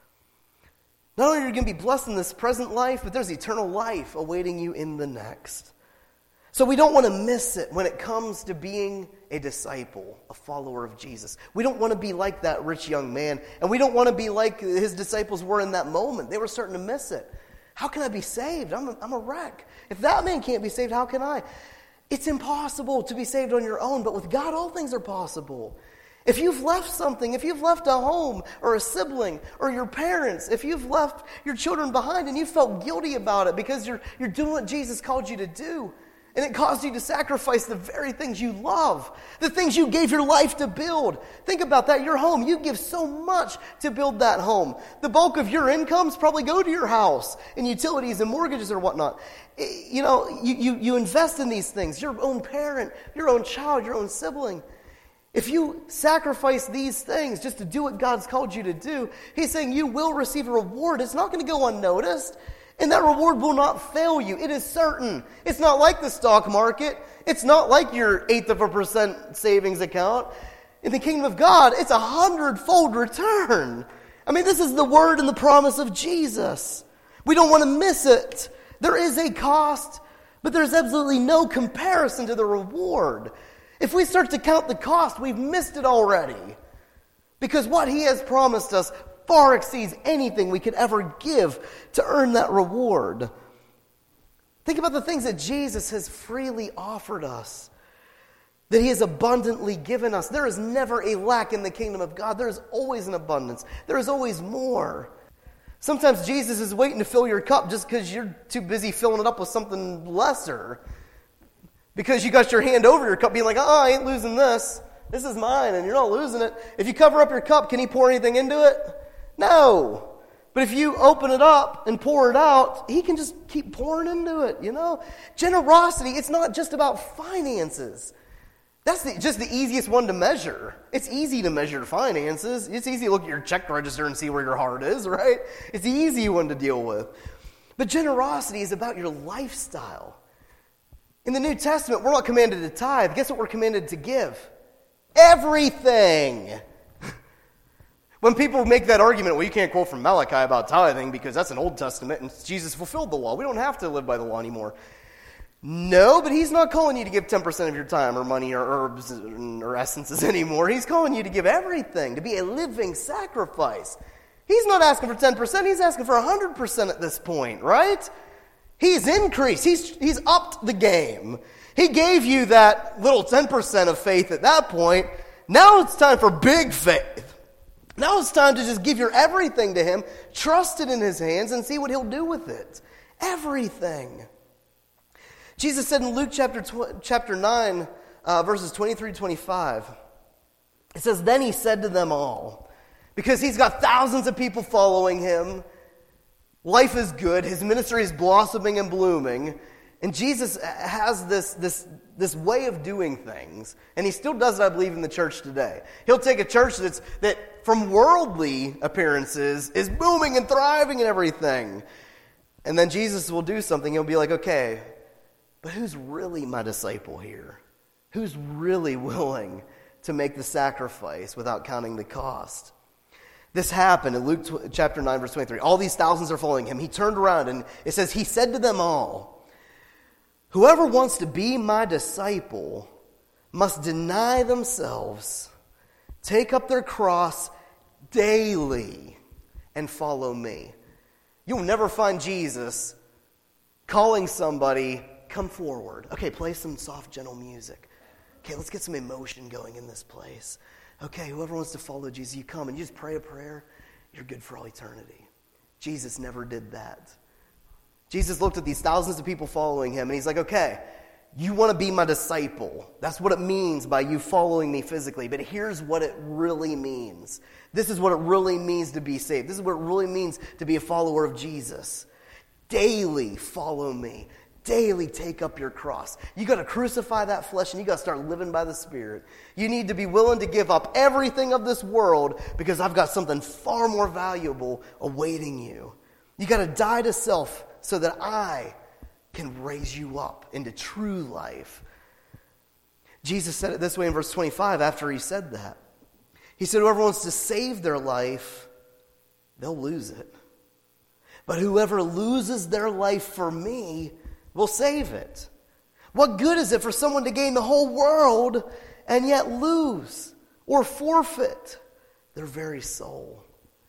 Not only are you going to be blessed in this present life, but there's eternal life awaiting you in the next. So we don't want to miss it when it comes to being a disciple, a follower of Jesus. We don't want to be like that rich young man, and we don't want to be like his disciples were in that moment. They were starting to miss it. How can I be saved? I'm a, I'm a wreck. If that man can't be saved, how can I? It's impossible to be saved on your own, but with God, all things are possible. If you've left something, if you've left a home or a sibling or your parents, if you've left your children behind and you felt guilty about it because you're, you're doing what Jesus called you to do, and it caused you to sacrifice the very things you love, the things you gave your life to build. Think about that, your home. You give so much to build that home. The bulk of your incomes probably go to your house and utilities and mortgages or whatnot. You know, you, you, you invest in these things, your own parent, your own child, your own sibling. If you sacrifice these things just to do what God's called you to do, he's saying you will receive a reward. It's not going to go unnoticed. And that reward will not fail you. It is certain. It's not like the stock market. It's not like your eighth of a percent savings account. In the kingdom of God, it's a hundredfold return. I mean, this is the word and the promise of Jesus. We don't want to miss it. There is a cost, but there's absolutely no comparison to the reward. If we start to count the cost, we've missed it already. Because what he has promised us far exceeds anything we could ever give to earn that reward. Think about the things that Jesus has freely offered us, that he has abundantly given us. There is never a lack in the kingdom of God. There is always an abundance. There is always more. Sometimes Jesus is waiting to fill your cup just because you're too busy filling it up with something lesser. Because you got your hand over your cup being like, oh, I ain't losing this. This is mine, and you're not losing it. If you cover up your cup, can he pour anything into it? No. But if you open it up and pour it out, he can just keep pouring into it, you know? Generosity, it's not just about finances. That's the, just the easiest one to measure. It's easy to measure finances. It's easy to look at your check register and see where your heart is, right? It's the easy one to deal with. But generosity is about your lifestyle. In the New Testament, we're not commanded to tithe. Guess what we're commanded to give? Everything. When people make that argument, well, you can't quote from Malachi about tithing because that's an Old Testament and Jesus fulfilled the law. We don't have to live by the law anymore. No, but he's not calling you to give ten percent of your time or money or herbs or essences anymore. He's calling you to give everything, to be a living sacrifice. He's not asking for ten percent. He's asking for one hundred percent at this point, right? He's increased. He's, he's upped the game. He gave you that little ten percent of faith at that point. Now it's time for big faith. Now it's time to just give your everything to him, trust it in his hands, and see what he'll do with it. Everything. Jesus said in Luke chapter tw- chapter nine, uh, verses twenty-three to twenty-five, it says, then he said to them all, because he's got thousands of people following him, life is good, his ministry is blossoming and blooming, And Jesus has this, this, this way of doing things, and he still does it, I believe, in the church today. He'll take a church that's that from worldly appearances is booming and thriving and everything. And then Jesus will do something. He'll be like, okay, but who's really my disciple here? Who's really willing to make the sacrifice without counting the cost? This happened in Luke chapter nine, verse twenty-three. All these thousands are following him. He turned around and it says, he said to them all, whoever wants to be my disciple must deny themselves, take up their cross daily, and follow me. You'll never find Jesus calling somebody, come forward. Okay, play some soft, gentle music. Okay, let's get some emotion going in this place. Okay, whoever wants to follow Jesus, you come and you just pray a prayer, you're good for all eternity. Jesus never did that. Jesus looked at these thousands of people following him, and he's like, okay, you want to be my disciple. That's what it means by you following me physically, but here's what it really means. This is what it really means to be saved. This is what it really means to be a follower of Jesus. Daily follow me. Daily take up your cross. You got to crucify that flesh and you got to start living by the Spirit. You need to be willing to give up everything of this world because I've got something far more valuable awaiting you. You got to die to self so that I can raise you up into true life. Jesus said it this way in verse twenty-five after he said that. He said, whoever wants to save their life, they'll lose it. But whoever loses their life for me will save it. What good is it for someone to gain the whole world and yet lose or forfeit their very soul?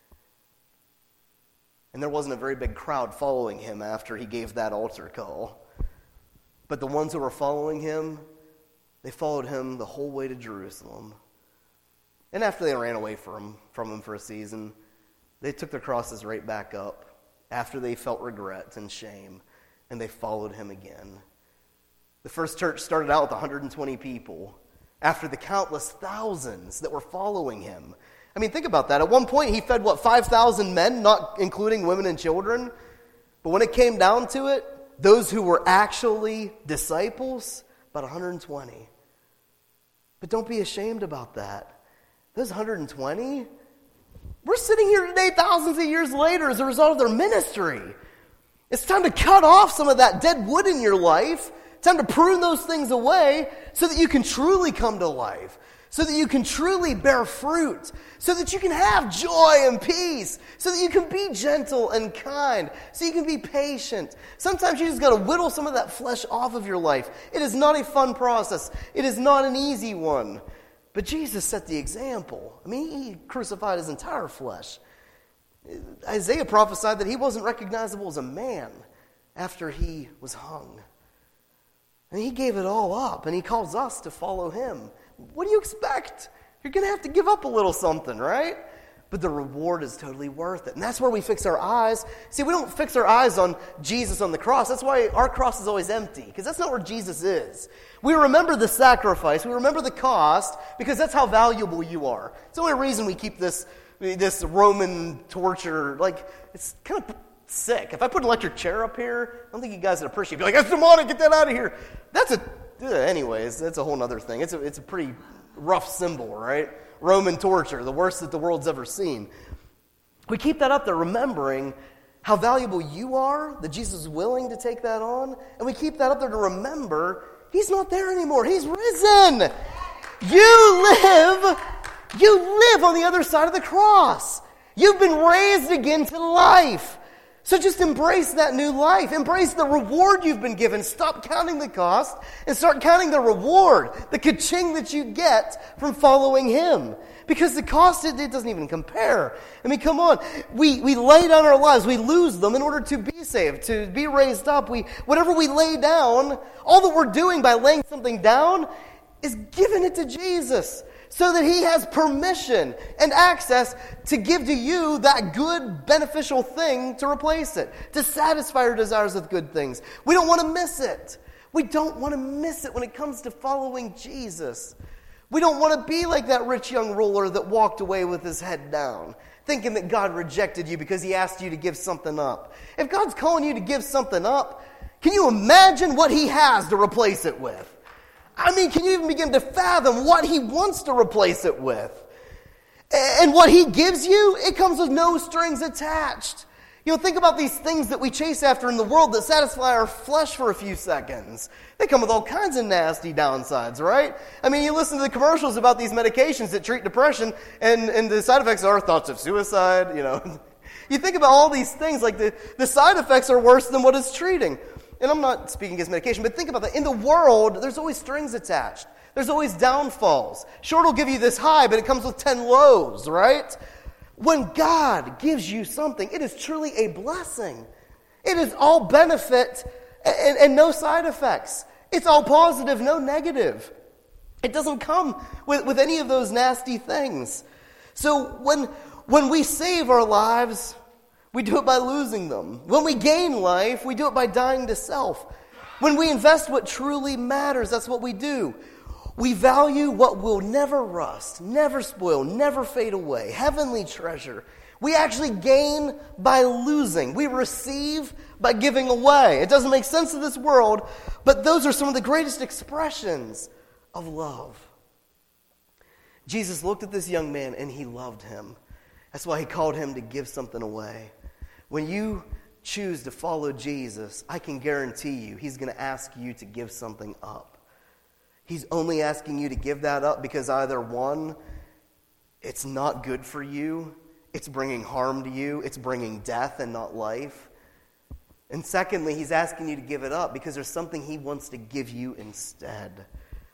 And there wasn't a very big crowd following him after he gave that altar call. But the ones who were following him, they followed him the whole way to Jerusalem. And after they ran away from, from him for a season, they took their crosses right back up after they felt regret and shame. And they followed him again. The first church started out with one hundred twenty people after the countless thousands that were following him. I mean, think about that. At one point, he fed, what, five thousand men, not including women and children? But when it came down to it, those who were actually disciples, about one hundred twenty. But don't be ashamed about that. Those one hundred twenty, we're sitting here today thousands of years later as a result of their ministry. It's time to cut off some of that dead wood in your life. It's time to prune those things away so that you can truly come to life, so that you can truly bear fruit, so that you can have joy and peace, so that you can be gentle and kind, so you can be patient. Sometimes you just got to whittle some of that flesh off of your life. It is not a fun process. It is not an easy one. But Jesus set the example. I mean, he crucified his entire flesh. Isaiah prophesied that he wasn't recognizable as a man after he was hung. And he gave it all up, and he calls us to follow him. What do you expect? You're going to have to give up a little something, right? But the reward is totally worth it. And that's where we fix our eyes. See, we don't fix our eyes on Jesus on the cross. That's why our cross is always empty, because that's not where Jesus is. We remember the sacrifice. We remember the cost, because that's how valuable you are. It's the only reason we keep this This Roman torture, like, it's kind of sick. If I put an electric chair up here, I don't think you guys would appreciate it. Be like, that's demonic, get that out of here. That's a, anyways, that's a whole other thing. It's a, it's a pretty rough symbol, right? Roman torture, the worst that the world's ever seen. We keep that up there, remembering how valuable you are, that Jesus is willing to take that on, and we keep that up there to remember he's not there anymore. He's risen. You live... You live on the other side of the cross. You've been raised again to life. So just embrace that new life. Embrace the reward you've been given. Stop counting the cost and start counting the reward, the ka-ching that you get from following him. Because the cost, it, it doesn't even compare. I mean, come on. We, we lay down our lives. We lose them in order to be saved, to be raised up. We, whatever we lay down, all that we're doing by laying something down is giving it to Jesus, so that he has permission and access to give to you that good, beneficial thing to replace it, to satisfy our desires with good things. We don't want to miss it. We don't want to miss it when it comes to following Jesus. We don't want to be like that rich young ruler that walked away with his head down, thinking that God rejected you because he asked you to give something up. If God's calling you to give something up, Can you imagine what he has to replace it with? I mean, can you even begin to fathom what he wants to replace it with? And what he gives you, it comes with no strings attached. You know, think about these things that we chase after in the world that satisfy our flesh for a few seconds. They come with all kinds of nasty downsides, right? I mean, you listen to the commercials about these medications that treat depression, and, and the side effects are thoughts of suicide, you know. You think about all these things, like the, the side effects are worse than what it's treating. And I'm not speaking against medication, but think about that. In the world, there's always strings attached. There's always downfalls. Sure, it'll give you this high, but it comes with ten lows, right? When God gives you something, it is truly a blessing. It is all benefit and, and no side effects. It's all positive, no negative. It doesn't come with, with any of those nasty things. So when, when we save our lives, we do it by losing them. When we gain life, we do it by dying to self. When we invest what truly matters, that's what we do. We value what will never rust, never spoil, never fade away, heavenly treasure. We actually gain by losing. We receive by giving away. It doesn't make sense to this world, but those are some of the greatest expressions of love. Jesus looked at this young man and he loved him. That's why he called him to give something away. When you choose to follow Jesus, I can guarantee you he's going to ask you to give something up. He's only asking you to give that up because either one, it's not good for you, it's bringing harm to you, it's bringing death and not life. And secondly, he's asking you to give it up because there's something he wants to give you instead.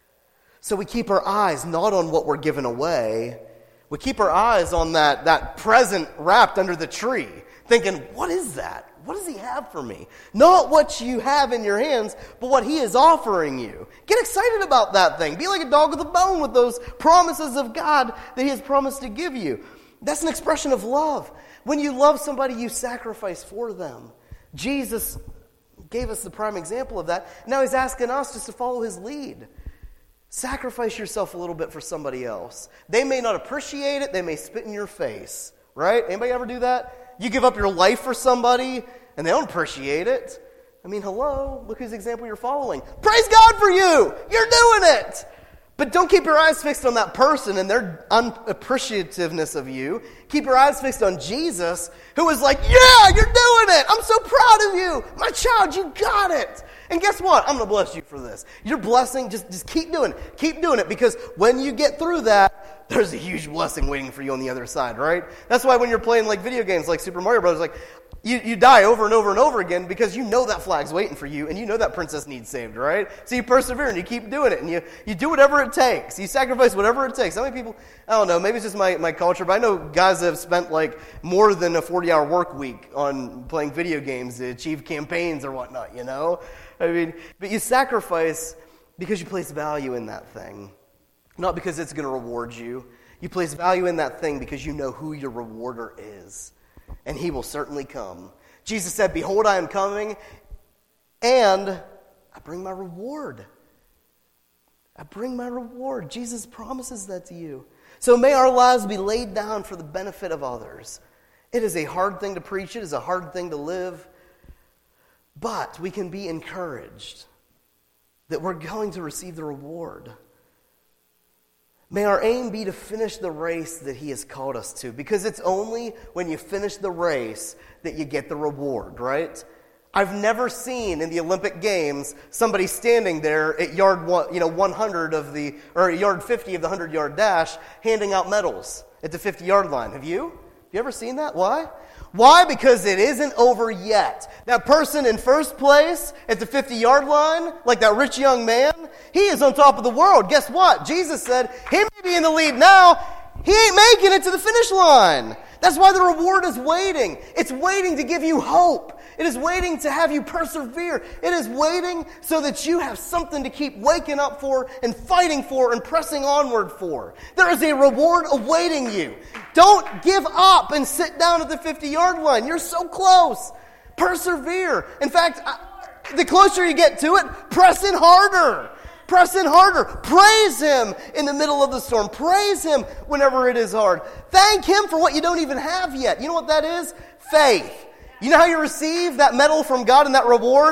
So we keep our eyes not on what we're giving away, we keep our eyes on that, that present wrapped under the tree, thinking, what is that? What does he have for me? Not what you have in your hands, but what he is offering you. Get excited about that thing. Be like a dog with a bone with those promises of God that he has promised to give you. That's an expression of love. When you love somebody, you sacrifice for them. Jesus gave us the prime example of that. Now he's asking us just to follow his lead. Sacrifice yourself a little bit for somebody else. They may not appreciate it. They may spit in your face. Right? Anybody ever do that? You give up your life for somebody, and they don't appreciate it. I mean, hello, look whose example you're following. Praise God for you! You're doing it! But don't keep your eyes fixed on that person and their unappreciativeness of you. Keep your eyes fixed on Jesus, who is like, yeah, you're doing it! I'm so proud of you! My child, you got it! And guess what? I'm going to bless you for this. Your blessing, just, just keep doing it. Keep doing it, because when you get through that, there's a huge blessing waiting for you on the other side, right? That's why when you're playing like video games like Super Mario Bros., like you, you die over and over and over again because you know that flag's waiting for you and you know that princess needs saved, right? So you persevere and you keep doing it and you, you do whatever it takes. You sacrifice whatever it takes. How many people, I don't know, maybe it's just my, my culture, but I know guys that have spent like more than a forty-hour work week on playing video games to achieve campaigns or whatnot, you know? I mean, but you sacrifice because you place value in that thing. Not because it's going to reward you. You place value in that thing because you know who your rewarder is. And he will certainly come. Jesus said, behold, I am coming, and I bring my reward. I bring my reward. Jesus promises that to you. So may our lives be laid down for the benefit of others. It is a hard thing to preach. It is a hard thing to live. But we can be encouraged that we're going to receive the reward. May our aim be to finish the race that he has called us to, because it's only when you finish the race that you get the reward, right? I've never seen in the Olympic Games somebody standing there at yard one, you know, one hundred of the, or yard fifty of the hundred-yard dash, handing out medals at the fifty-yard line. Have you? Have you ever seen that? Why? Why? Because it isn't over yet. That person in first place at the fifty-yard line, like that rich young man, he is on top of the world. Guess what? Jesus said, he may be in the lead now, he ain't making it to the finish line. That's why the reward is waiting. It's waiting to give you hope. It is waiting to have you persevere. It is waiting so that you have something to keep waking up for and fighting for and pressing onward for. There is a reward awaiting you. Don't give up and sit down at the fifty-yard line. You're so close. Persevere. In fact, the closer you get to it, press in harder. Press in harder. Praise him in the middle of the storm. Praise him whenever it is hard. Thank him for what you don't even have yet. You know what that is? Faith. You know how you receive that medal from God and that reward?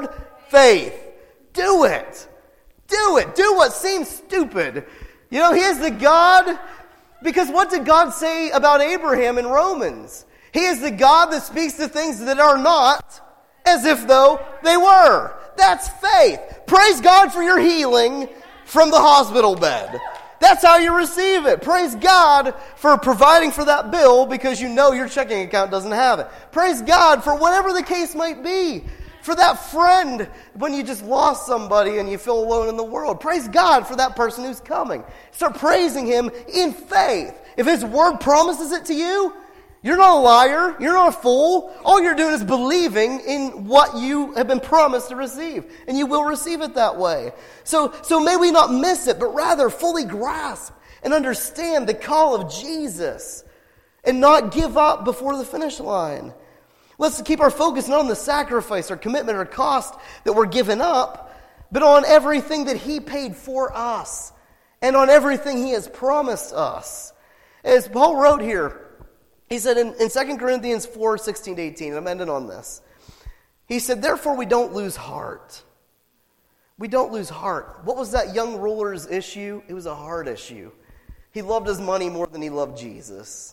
faith. Do it. Do it. Do what seems stupid. You know, he is the God, because what did God say about Abraham in Romans? He is the God that speaks to things that are not as if though they were. That's faith. Praise God for your healing from the hospital bed. That's how you receive it. Praise God for providing for that bill because you know your checking account doesn't have it. Praise God for whatever the case might be. For that friend when you just lost somebody and you feel alone in the world. Praise God for that person who's coming. Start praising Him in faith. If His Word promises it to you, you're not a liar. You're not a fool. All you're doing is believing in what you have been promised to receive. And you will receive it that way. So, so may we not miss it, but rather fully grasp and understand the call of Jesus and not give up before the finish line. Let's keep our focus not on the sacrifice or commitment or cost that we're giving up, but on everything that He paid for us and on everything He has promised us. As Paul wrote here, he said in, in Second Corinthians four, sixteen to eighteen, and I'm ending on this. He said, therefore we don't lose heart. We don't lose heart. What was that young ruler's issue? It was a heart issue. He loved his money more than he loved Jesus.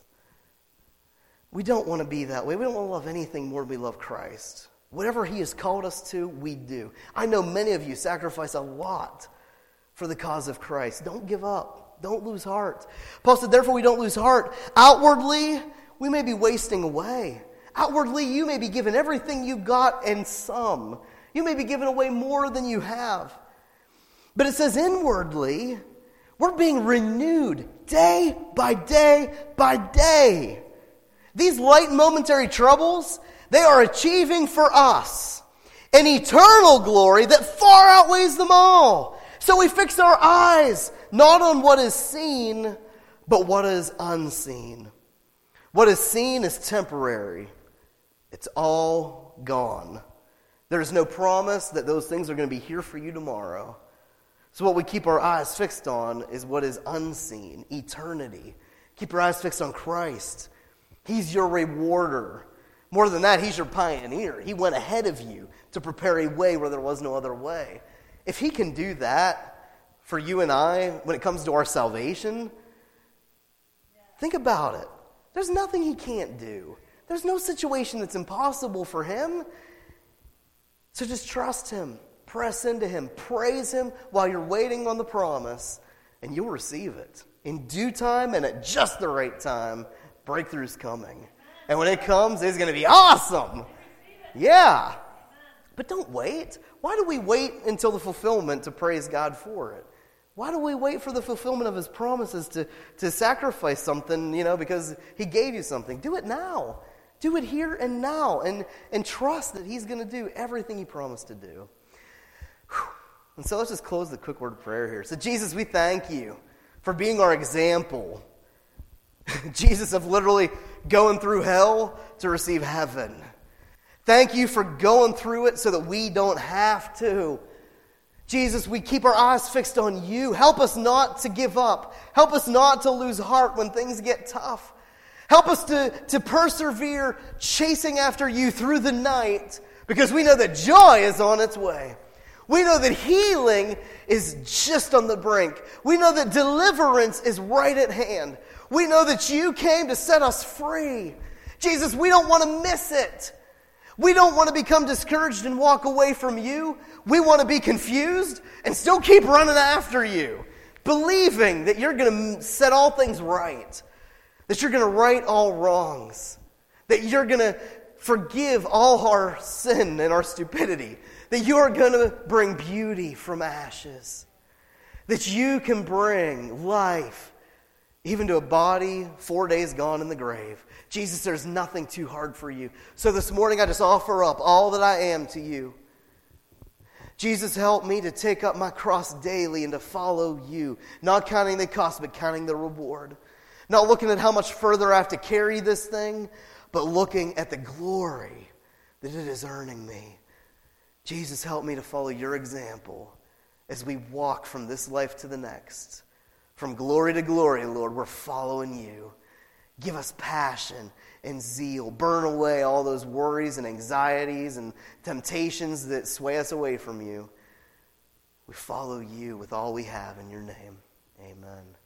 We don't want to be that way. We don't want to love anything more than we love Christ. Whatever He has called us to, we do. I know many of you sacrifice a lot for the cause of Christ. Don't give up. Don't lose heart. Paul said, therefore we don't lose heart. Outwardly, we may be wasting away. Outwardly, you may be giving everything you got and some. You may be giving away more than you have. But it says inwardly, we're being renewed day by day by day. These light momentary troubles, they are achieving for us an eternal glory that far outweighs them all. So we fix our eyes not on what is seen, but what is unseen. What is seen is temporary. It's all gone. There's no promise that those things are going to be here for you tomorrow. So what we keep our eyes fixed on is what is unseen, eternity. Keep your eyes fixed on Christ. He's your rewarder. More than that, He's your pioneer. He went ahead of you to prepare a way where there was no other way. If He can do that for you and I when it comes to our salvation, think about it. There's nothing He can't do. There's no situation that's impossible for Him. So just trust Him. Press into Him. Praise Him while you're waiting on the promise, and you'll receive it. In due time and at just the right time, breakthrough's coming. And when it comes, it's going to be awesome. Yeah. But don't wait. Why do we wait until the fulfillment to praise God for it? Why do we wait for the fulfillment of His promises to, to sacrifice something, you know, because He gave you something? Do it now. Do it here and now. And, and trust that He's going to do everything He promised to do. Whew. And so let's just close the quick word of prayer here. So Jesus, we thank You for being our example. Jesus of literally going through hell to receive heaven. Thank You for going through it so that we don't have to. Jesus, we keep our eyes fixed on You. Help us not to give up. Help us not to lose heart when things get tough. Help us to, to persevere chasing after You through the night because we know that joy is on its way. We know that healing is just on the brink. We know that deliverance is right at hand. We know that You came to set us free. Jesus, we don't want to miss it. We don't want to become discouraged and walk away from You. We want to be confused and still keep running after You, believing that You're going to set all things right, that You're going to right all wrongs, that You're going to forgive all our sin and our stupidity, that You are going to bring beauty from ashes, that You can bring life even to a body four days gone in the grave. Jesus, there's nothing too hard for You. So this morning I just offer up all that I am to You. Jesus, help me to take up my cross daily and to follow You, not counting the cost, but counting the reward. Not looking at how much further I have to carry this thing, but looking at the glory that it is earning me. Jesus, help me to follow Your example as we walk from this life to the next. From glory to glory, Lord, we're following You. Give us passion and zeal. Burn away all those worries and anxieties and temptations that sway us away from you. We follow you with all we have in your name. Amen.